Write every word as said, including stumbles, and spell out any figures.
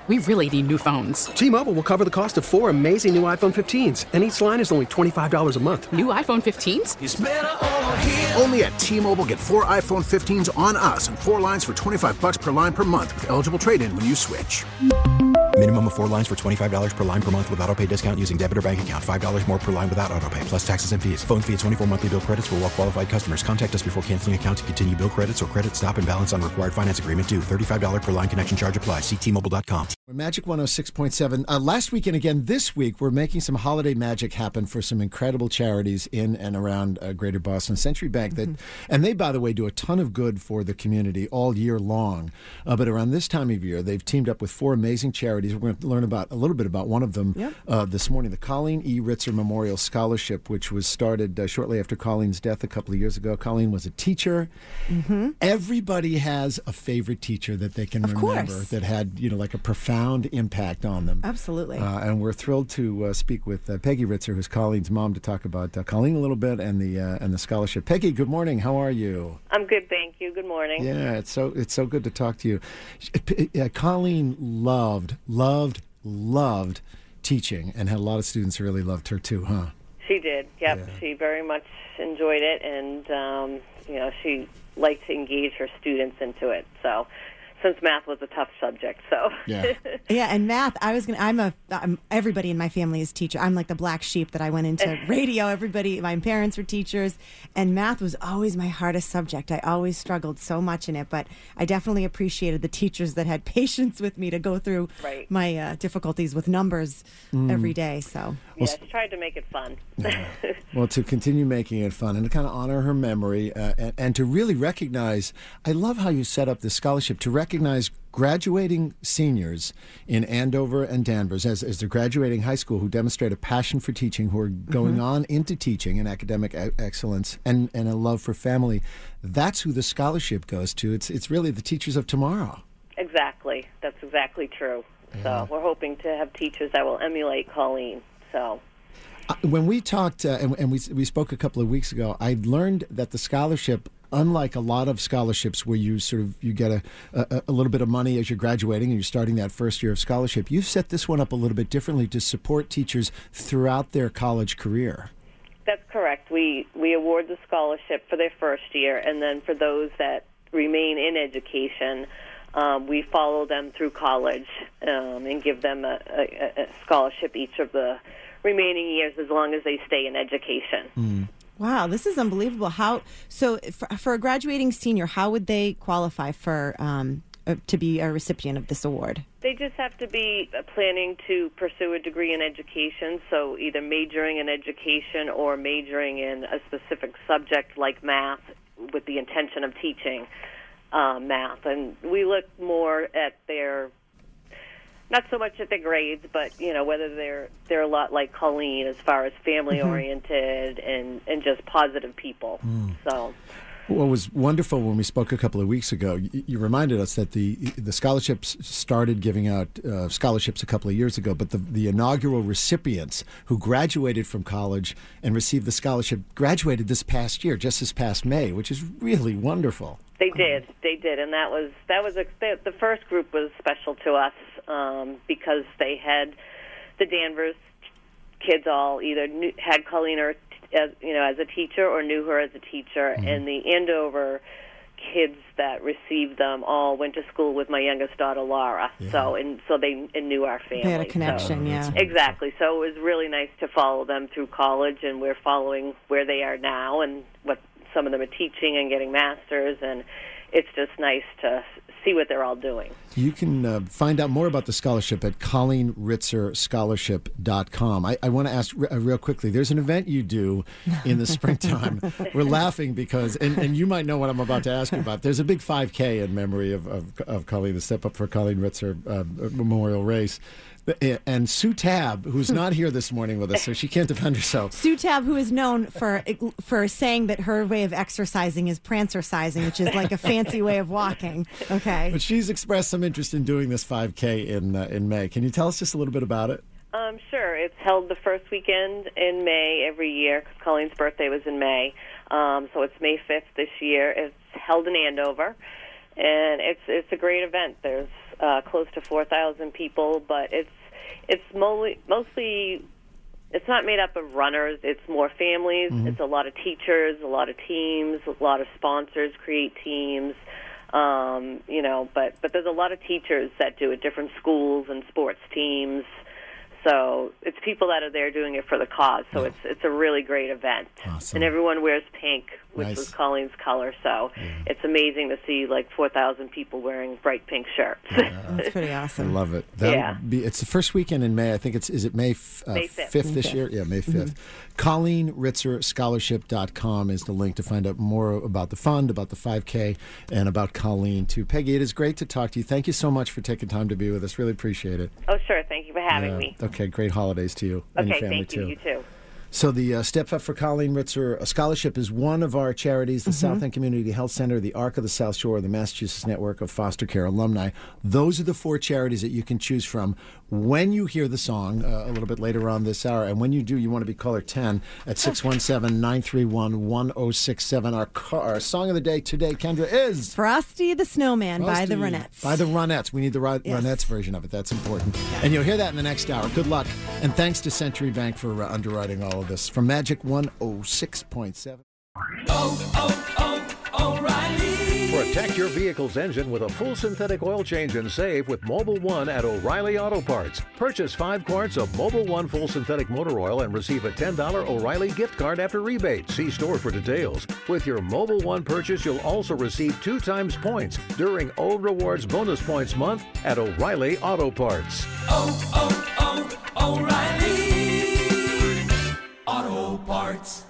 we really need new phones. T-Mobile will cover the cost of four amazing new iPhone fifteens, and each line is only twenty-five dollars a month. New iPhone fifteens? It's better over here. Only at T-Mobile, get four iPhone fifteens on us and four lines for twenty-five dollars per line per month with eligible trade-in when you switch. Minimum of four lines for twenty-five dollars per line per month with autopay discount using debit or bank account. five dollars more per line without autopay, plus taxes and fees. Phone fee at twenty-four monthly bill credits for well-qualified customers. Contact us before canceling account to continue bill credits or credit stop and balance on required finance agreement due. thirty-five dollars per line connection charge applies. See T Mobile dot com. Magic one oh six point seven. Uh, last week and again this week, we're making some holiday magic happen for some incredible charities in and around uh, Greater Boston. Century Bank, that, mm-hmm. and they, by the way, do a ton of good for the community all year long. Uh, but around this time of year, they've teamed up with four amazing charities. We're going to learn about a little bit about one of them yep. uh, this morning, the Colleen E. Ritzer Memorial Scholarship, which was started uh, shortly after Colleen's death a couple of years ago. Colleen was a teacher. Mm-hmm. Everybody has a favorite teacher that they can of remember course. that had, you know, like a profound impact on them. Absolutely. Uh, and we're thrilled to uh, speak with uh, Peggy Ritzer, who's Colleen's mom, to talk about uh, Colleen a little bit and the uh, and the scholarship. Peggy, good morning. How are you? I'm good, thank you. Good morning. Yeah, it's so it's so good to talk to you. Uh, Colleen loved, loved, loved teaching and had a lot of students who really loved her too, huh? She did, yep. Yeah. She very much enjoyed it, and, um, you know, she liked to engage her students into it, so... Since math was a tough subject, so yeah, yeah, and math. I was gonna. I'm a. I'm, everybody in my family is teacher. I'm like the black sheep that I went into radio. Everybody, my parents were teachers, and math was always my hardest subject. I always struggled so much in it, but I definitely appreciated the teachers that had patience with me to go through right. my uh, difficulties with numbers mm. every day. So yeah, she tried to make it fun. Yeah. Well, to continue making it fun and to kind of honor her memory uh, and, and to really recognize. I love how you set up this scholarship to recognize. recognize graduating seniors in Andover and Danvers as, as they're graduating high school who demonstrate a passion for teaching, who are going mm-hmm. on into teaching and academic e- excellence and, and a love for family. That's who the scholarship goes to. It's it's really the teachers of tomorrow. Exactly. That's exactly true. Yeah. So we're hoping to have teachers that will emulate Colleen. So. Uh, when we talked uh, and, and we we spoke a couple of weeks ago, I learned that the scholarship, unlike a lot of scholarships where you sort of you get a, a, a little bit of money as you're graduating and you're starting that first year of scholarship, you've set this one up a little bit differently to support teachers throughout their college career. That's correct. We we award the scholarship for their first year, and then for those that remain in education, um, we follow them through college um, and give them a, a, a scholarship each of the remaining years as long as they stay in education. Mm. Wow, this is unbelievable. How so for, for a graduating senior, how would they qualify for um, uh, to be a recipient of this award? They just have to be planning to pursue a degree in education, so either majoring in education or majoring in a specific subject like math with the intention of teaching uh, math. And we look more at their not so much at the grades, but you know whether they're they're a lot like Colleen as far as family mm-hmm. oriented and, and just positive people. Mm. So, what was wonderful when we spoke a couple of weeks ago, you, you reminded us that the the scholarships started giving out uh, scholarships a couple of years ago, but the the inaugural recipients who graduated from college and received the scholarship graduated this past year, just this past May, which is really wonderful. They did, they did, and that was that was a, the first group was special to us um, because they had the Danvers kids all either knew, had Colleen or as you know as a teacher or knew her as a teacher, mm-hmm. and the Andover kids that received them all went to school with my youngest daughter Laura. Yeah. So and so they and knew our family. They had a connection, so, yeah. Exactly. So it was really nice to follow them through college, and we're following where they are now and what. Some of them are teaching and getting masters, and it's just nice to see what they're all doing. You can uh, find out more about the scholarship at colleen ritzer scholarship dot com. I, I want to ask r- uh, real quickly, there's an event you do in the springtime. We're laughing because, and, and you might know what I'm about to ask you about, there's a big five K in memory of, of, of Colleen, the Step Up for Colleen Ritzer uh, Memorial Race. And Sue Tabb, who's not here this morning with us, so she can't defend herself. Sue Tabb, who is known for for saying that her way of exercising is prancercising, which is like a fancy way of walking. Okay, but she's expressed some interest in doing this five K in uh, in May. Can you tell us just a little bit about it? Um, sure. It's held the first weekend in May every year because Colleen's birthday was in May. Um, so it's May fifth this year. It's held in Andover. And it's it's a great event. There's uh, close to four thousand people, but it's it's mostly mostly. It's not made up of runners. It's more families. Mm-hmm. It's a lot of teachers, a lot of teams, a lot of sponsors create teams. Um, you know, but but there's a lot of teachers that do it, different schools and sports teams. So it's people that are there doing it for the cause. So yeah. it's it's a really great event. Awesome. And everyone wears pink, which nice. was Colleen's color. So yeah. it's amazing to see like four thousand people wearing bright pink shirts. Yeah. That's pretty awesome. I love it. That'll yeah. be, it's the first weekend in May. I think it's, is it May, f- uh, May fifth. fifth this May year? Yeah, May fifth. Mm-hmm. Colleen Ritzer Scholarship dot com is the link to find out more about the fund, about the five K, and about Colleen, too. Peggy, it is great to talk to you. Thank you so much for taking time to be with us. Really appreciate it. Oh, sure. Thank you for having yeah. me. Okay, great holidays to you and Okay, your family, thank you. too. You too. So the uh, Step Up for Colleen Ritzer Scholarship is one of our charities, the mm-hmm. South End Community Health Center, the Arc of the South Shore, the Massachusetts Network of Foster Care Alumni. Those are the four charities that you can choose from when you hear the song uh, a little bit later on this hour. And when you do, you want to be caller ten at six one seven, nine three one, one oh six seven. Our, car, our song of the day today, Kendra, is... Frosty the Snowman Frosty, by the Ronettes. By the Ronettes. We need the Ro- yes. Ronettes version of it. That's important. Yeah. And you'll hear that in the next hour. Good luck. And thanks to Century Bank for uh, underwriting all of this. From Magic one oh six point seven. Oh, oh, oh, O'Reilly. Protect your vehicle's engine with a full synthetic oil change and save with Mobil one at O'Reilly Auto Parts. Purchase five quarts of Mobil one full synthetic motor oil and receive a ten dollars O'Reilly gift card after rebate. See store for details. With your Mobil one purchase, you'll also receive two times points during O Rewards Bonus Points Month at O'Reilly Auto Parts. Oh, oh, oh, O'Reilly Auto Parts.